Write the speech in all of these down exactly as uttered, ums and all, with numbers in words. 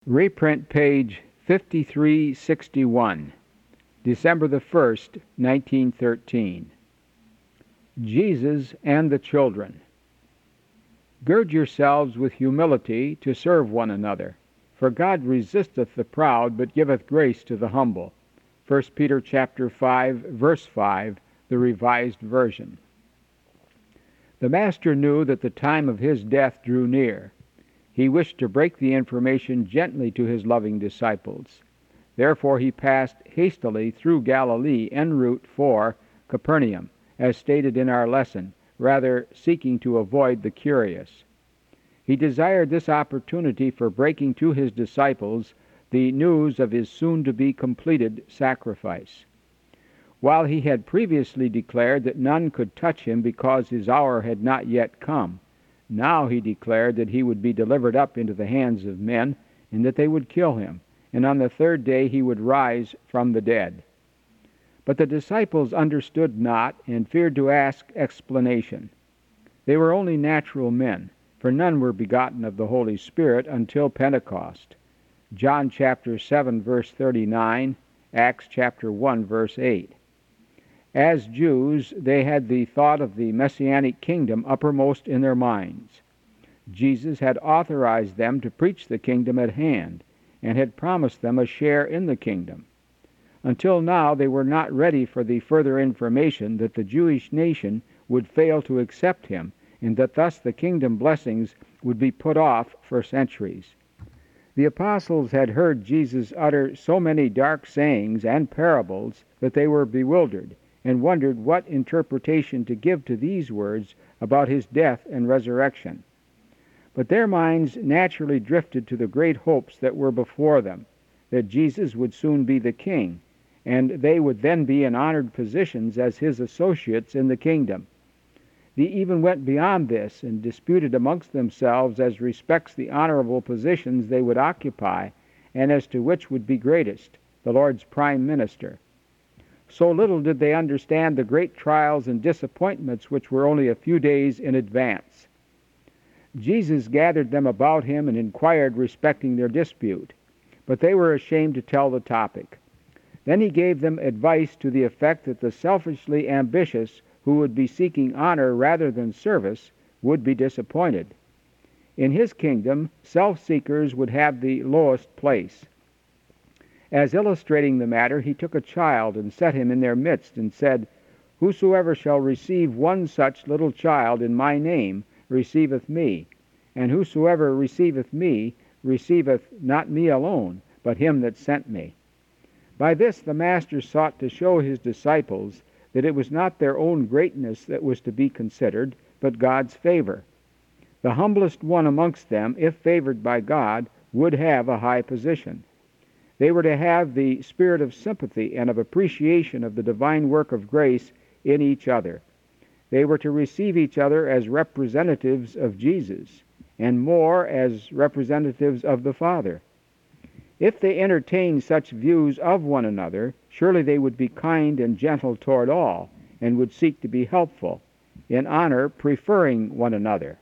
Reprint page fifty-three sixty-one, December the first, nineteen thirteen. Jesus and the Children. Gird yourselves with humility to serve one another, for God resisteth the proud, but giveth grace to the humble. First Peter chapter five, verse five, the Revised Version. The Master knew that the time of his death drew near. He wished to break the information gently to his loving disciples. Therefore he passed hastily through Galilee en route for Capernaum, as stated in our lesson, rather seeking to avoid the curious. He desired this opportunity for breaking to his disciples the news of his soon-to-be completed sacrifice. While he had previously declared that none could touch him because his hour had not yet come, now he declared that he would be delivered up into the hands of men, and that they would kill him, and on the third day he would rise from the dead. But the disciples understood not, and feared to ask explanation. They were only natural men, for none were begotten of the Holy Spirit until Pentecost. John chapter seven, verse thirty-nine, Acts chapter one, verse eight. As Jews, they had the thought of the Messianic kingdom uppermost in their minds. Jesus had authorized them to preach the kingdom at hand, and had promised them a share in the kingdom. Until now, they were not ready for the further information that the Jewish nation would fail to accept him, and that thus the kingdom blessings would be put off for centuries. The apostles had heard Jesus utter so many dark sayings and parables that they were bewildered, and wondered what interpretation to give to these words about his death and resurrection. But their minds naturally drifted to the great hopes that were before them, that Jesus would soon be the king, and they would then be in honored positions as his associates in the kingdom. They even went beyond this and disputed amongst themselves as respects the honorable positions they would occupy, and as to which would be greatest, the Lord's prime minister. So little did they understand the great trials and disappointments which were only a few days in advance. Jesus gathered them about him and inquired respecting their dispute, but they were ashamed to tell the topic. Then he gave them advice to the effect that the selfishly ambitious, who would be seeking honor rather than service, would be disappointed. In his kingdom, self-seekers would have the lowest place. As illustrating the matter, he took a child and set him in their midst, and said, Whosoever shall receive one such little child in my name receiveth me, and whosoever receiveth me receiveth not me alone, but him that sent me. By this the Master sought to show his disciples that it was not their own greatness that was to be considered, but God's favor. The humblest one amongst them, if favored by God, would have a high position. They were to have the spirit of sympathy and of appreciation of the divine work of grace in each other. They were to receive each other as representatives of Jesus, and more as representatives of the Father. If they entertained such views of one another, surely they would be kind and gentle toward all, and would seek to be helpful, in honor preferring one another.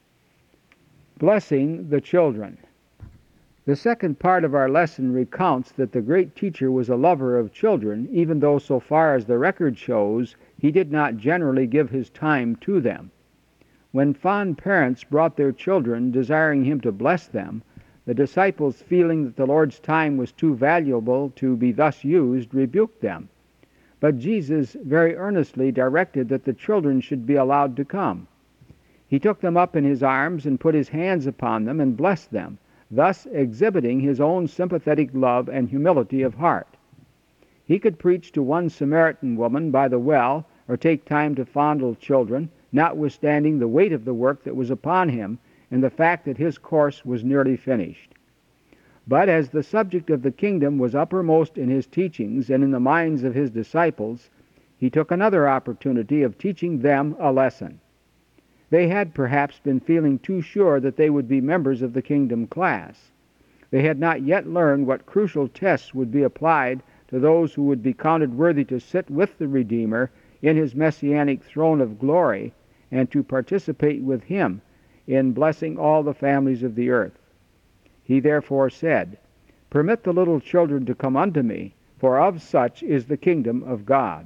Blessing the children. The second part of our lesson recounts that the great teacher was a lover of children, even though so far as the record shows, he did not generally give his time to them. When fond parents brought their children, desiring him to bless them, the disciples, feeling that the Lord's time was too valuable to be thus used, rebuked them. But Jesus very earnestly directed that the children should be allowed to come. He took them up in his arms and put his hands upon them and blessed them, thus exhibiting his own sympathetic love and humility of heart. He could preach to one Samaritan woman by the well, or take time to fondle children, notwithstanding the weight of the work that was upon him, and the fact that his course was nearly finished. But as the subject of the kingdom was uppermost in his teachings and in the minds of his disciples, he took another opportunity of teaching them a lesson. They had perhaps been feeling too sure that they would be members of the kingdom class. They had not yet learned what crucial tests would be applied to those who would be counted worthy to sit with the Redeemer in his messianic throne of glory, and to participate with him in blessing all the families of the earth. He therefore said, Permit the little children to come unto me, for of such is the kingdom of God.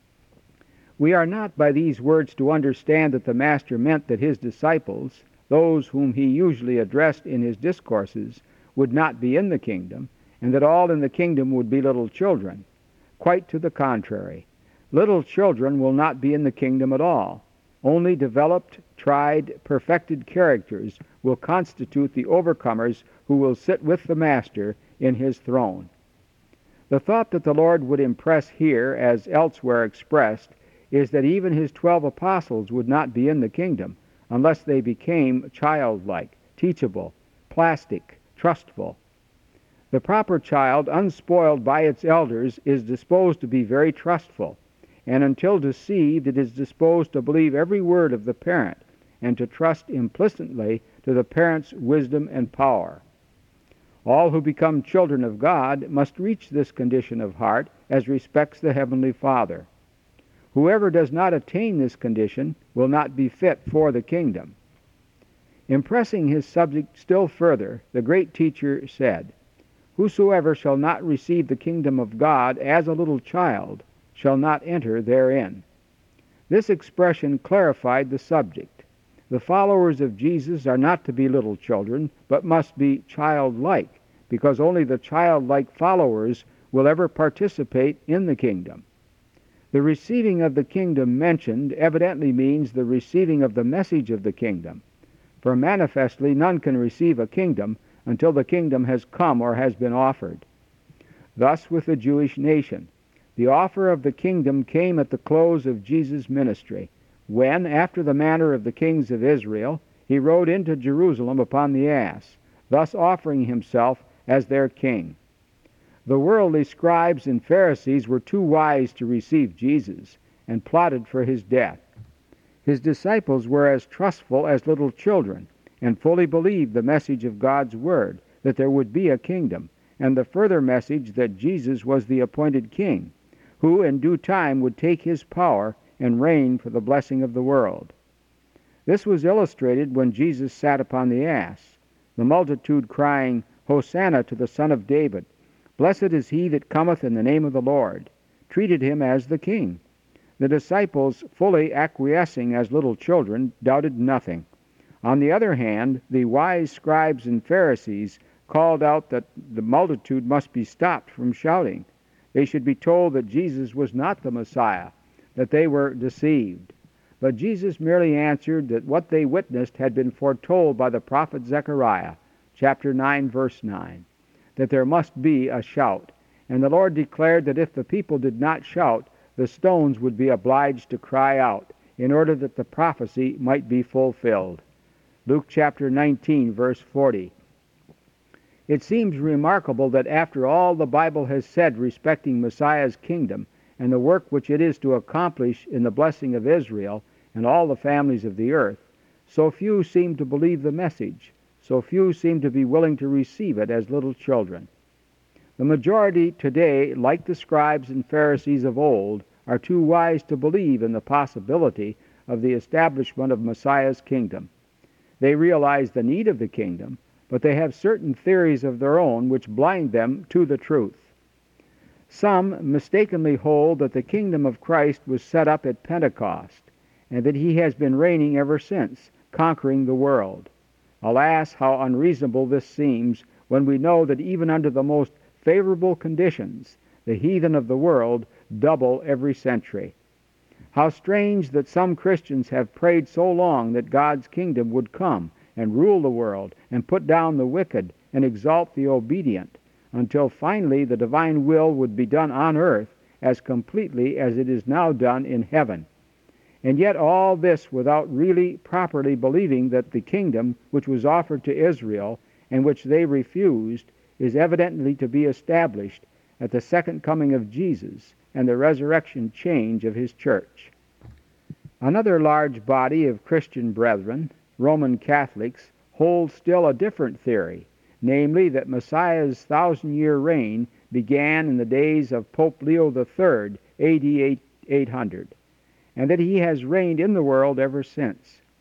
We are not by these words to understand that the Master meant that his disciples, those whom he usually addressed in his discourses, would not be in the kingdom, and that all in the kingdom would be little children. Quite to the contrary. Little children will not be in the kingdom at all. Only developed, tried, perfected characters will constitute the overcomers who will sit with the Master in his throne. The thought that the Lord would impress here, as elsewhere expressed, is that even his twelve apostles would not be in the kingdom unless they became childlike, teachable, plastic, trustful. The proper child, unspoiled by its elders, is disposed to be very trustful, and until deceived, it is disposed to believe every word of the parent and to trust implicitly to the parent's wisdom and power. All who become children of God must reach this condition of heart as respects the Heavenly Father. Whoever does not attain this condition will not be fit for the kingdom. Impressing his subject still further, the great teacher said, "Whosoever shall not receive the kingdom of God as a little child shall not enter therein." This expression clarified the subject. The followers of Jesus are not to be little children, but must be childlike, because only the childlike followers will ever participate in the kingdom. The receiving of the kingdom mentioned evidently means the receiving of the message of the kingdom, for manifestly none can receive a kingdom until the kingdom has come or has been offered. Thus with the Jewish nation, the offer of the kingdom came at the close of Jesus' ministry, when, after the manner of the kings of Israel, he rode into Jerusalem upon the ass, thus offering himself as their king. The worldly scribes and Pharisees were too wise to receive Jesus, and plotted for his death. His disciples were as trustful as little children, and fully believed the message of God's word, that there would be a kingdom, and the further message that Jesus was the appointed king, who in due time would take his power and reign for the blessing of the world. This was illustrated when Jesus sat upon the ass, the multitude crying, "Hosanna to the Son of David! Blessed is he that cometh in the name of the Lord," treated him as the king. The disciples, fully acquiescing as little children, doubted nothing. On the other hand, the wise scribes and Pharisees called out that the multitude must be stopped from shouting. They should be told that Jesus was not the Messiah, that they were deceived. But Jesus merely answered that what they witnessed had been foretold by the prophet Zechariah, chapter nine, verse nine, that there must be a shout. And the Lord declared that if the people did not shout, the stones would be obliged to cry out, in order that the prophecy might be fulfilled. Luke chapter nineteen, verse forty. It seems remarkable that after all the Bible has said respecting Messiah's kingdom and the work which it is to accomplish in the blessing of Israel and all the families of the earth, so few seem to believe the message, so few seem to be willing to receive it as little children. The majority today, like the scribes and Pharisees of old, are too wise to believe in the possibility of the establishment of Messiah's kingdom. They realize the need of the kingdom, but they have certain theories of their own which blind them to the truth. Some mistakenly hold that the kingdom of Christ was set up at Pentecost, and that he has been reigning ever since, conquering the world. Alas, how unreasonable this seems, when we know that even under the most favorable conditions, the heathen of the world double every century. How strange that some Christians have prayed so long that God's kingdom would come and rule the world and put down the wicked and exalt the obedient, until finally the divine will would be done on earth as completely as it is now done in heaven. And yet all this without really properly believing that the kingdom which was offered to Israel and which they refused is evidently to be established at the second coming of Jesus and the resurrection change of his church. Another large body of Christian brethren, Roman Catholics, hold still a different theory, namely that Messiah's thousand-year reign began in the days of Pope Leo the Third, A D eight hundred, and that he has reigned in the world ever since.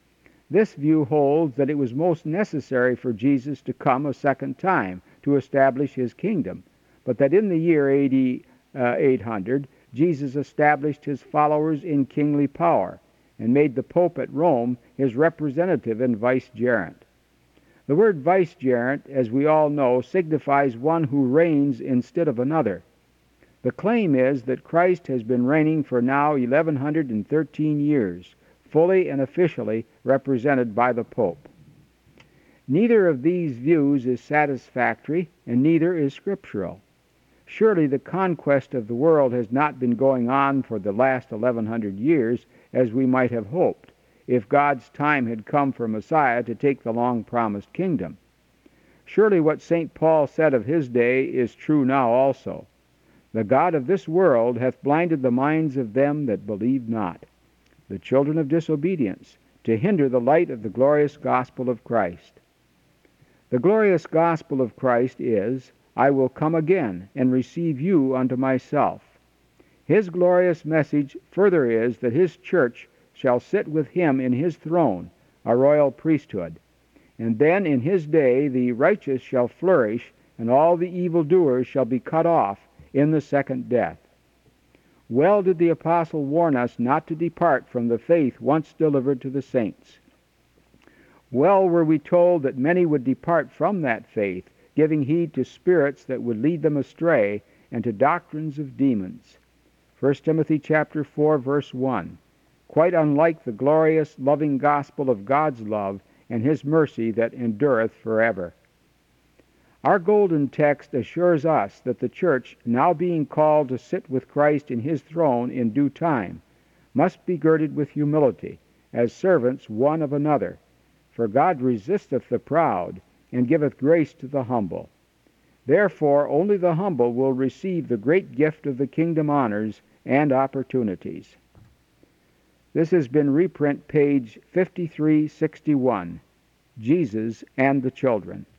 This view holds that it was most necessary for Jesus to come a second time to establish his kingdom, but that in the year A D eight hundred, Jesus established his followers in kingly power and made the Pope at Rome his representative and vicegerent. The word vicegerent, as we all know, signifies one who reigns instead of another. The claim is that Christ has been reigning for now eleven thirteen years, fully and officially represented by the Pope. Neither of these views is satisfactory, and neither is scriptural. Surely the conquest of the world has not been going on for the last eleven hundred years as we might have hoped, if God's time had come for Messiah to take the long-promised kingdom. Surely what Saint Paul said of his day is true now also. The God of this world hath blinded the minds of them that believe not, the children of disobedience, to hinder the light of the glorious gospel of Christ. The glorious gospel of Christ is, I will come again and receive you unto myself. His glorious message further is that his church shall sit with him in his throne, a royal priesthood. And then in his day the righteous shall flourish, and all the evildoers shall be cut off in the second death. Well did the apostle warn us not to depart from the faith once delivered to the saints. Well were we told that many would depart from that faith, giving heed to spirits that would lead them astray, and to doctrines of demons. First Timothy chapter four, verse one. Quite unlike the glorious, loving gospel of God's love and his mercy that endureth forever. Our golden text assures us that the church, now being called to sit with Christ in his throne in due time, must be girded with humility, as servants one of another. For God resisteth the proud, and giveth grace to the humble. Therefore only the humble will receive the great gift of the kingdom honors and opportunities. This has been reprint page fifty-three sixty-one, Jesus and the Children.